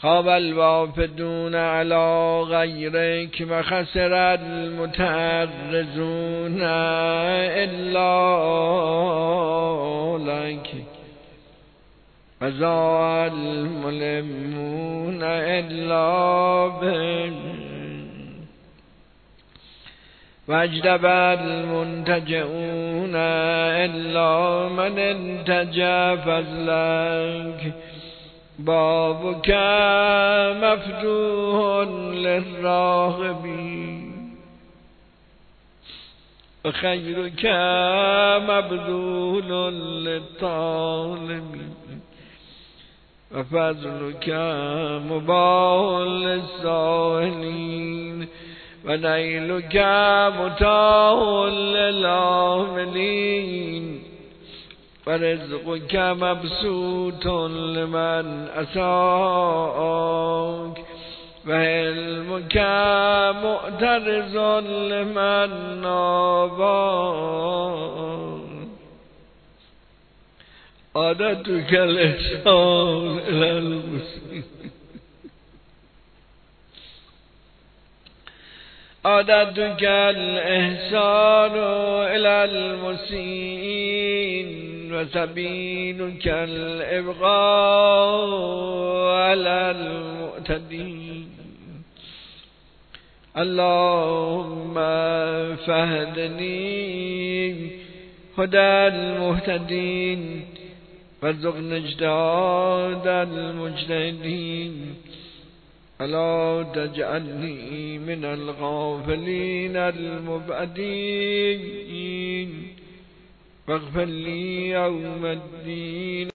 خاب الوافدون على غيرك وخسر المتعرضون إلا لك وزاع الملمون إلا بك واجدب المنتجعون إلا من انتجى فضلك بابك مفتوح للراغبين وخيرك مبذول للطالبين وفضلك مباح للسائلين ونيلك متاح للعاملين ورزقك مبسوط لمن أساءك وعلمك مؤترز لمن ناباك عادتك الإحسان إلى المسلمين عادتك الإحسان إلى المسيئين وسبيلك الإبغاء على المعتدين اللهم فهدني هدى المهتدين وارزقنا اجتهاد المجتهدين ألا تجعلني من الغافلين المبعدين واغفر لي يوم الدين